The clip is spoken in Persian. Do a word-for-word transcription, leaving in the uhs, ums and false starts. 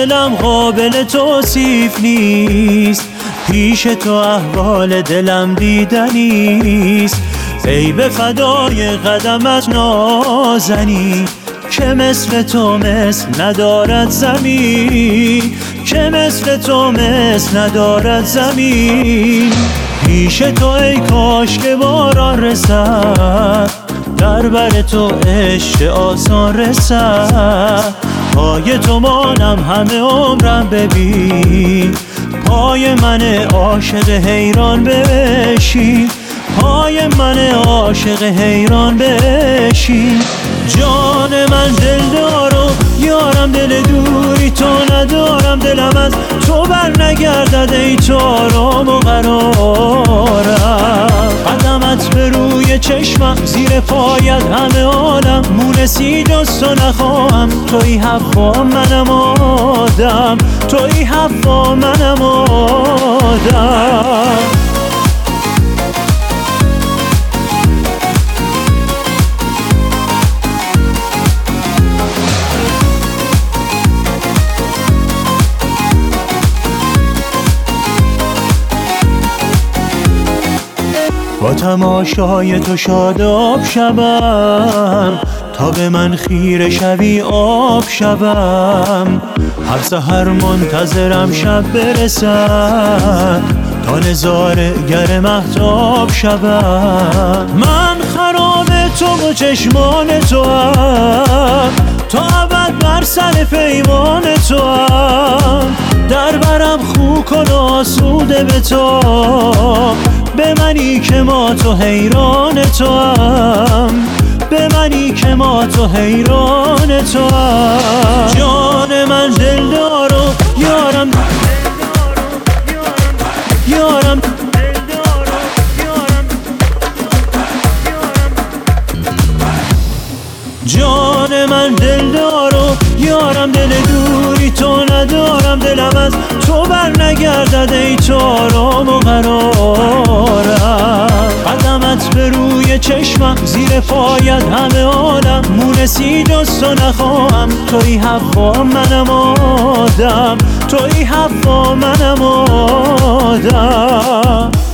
دلم قابل توصیف نیست، پیش تو احوال دلم دیدنیست. ای به فدای قدمت نازنی، که مثل تو مثل ندارد زمین، که مثل تو مثل ندارد زمین. پیش تو ای کاش که باران رسد، در بر تو عشق آسان رسد. پای تو مانم همه عمرم ببین، پای من عاشق حیران بشین، پای من عاشق حیران بشین. جان من دلدار و یارم دل دوری، تو ندارم دلم از تو بر نگردد ای تو آرام و قرارم. قدمت به روی چشمم، زیر پایت همه عالم، مونسی جز تو نخواهم. توی حوا منم آدم، توی حوا منم آدم. با تماشای تو شاداب شوم، تا به من خیره شوی آب شوم. هر سحر منتظرم شب برسد، تا نظاره گر مهتاب شوم. من خراب تو و چشمان تو هم، تا ابد بر سر پیمان تو هم. در برم خو کن و آسوده به تو، به منی که ما تو حیران تو هم، به منی که ما تو حیران تو هم. جان من دلدار و یارم، یارم جان من دلدار و یارم دل دوری، تو ندارم دلم از تو بر نگردد ای تو آرام و قرارم. قدمت به روی چشمم، زیر پایت همه عالم، مونسی جز تو نخواهم. توی حوا منم آدم، توی حوا منم آدم.